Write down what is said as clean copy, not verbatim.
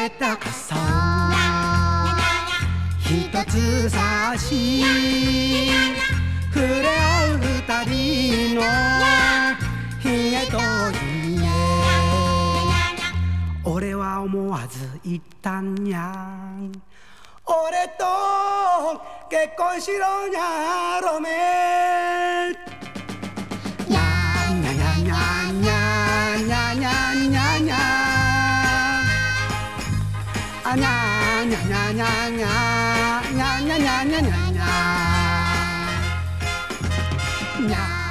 げた傘一つ差し触れ合う二人の冷えと冷え俺は思わず言ったんや俺と結婚しろにゃろめにゃにゃにゃにゃにゃにゃにゃにゃにゃあにゃにゃにゃにゃにゃにゃにゃにゃにゃにゃにゃ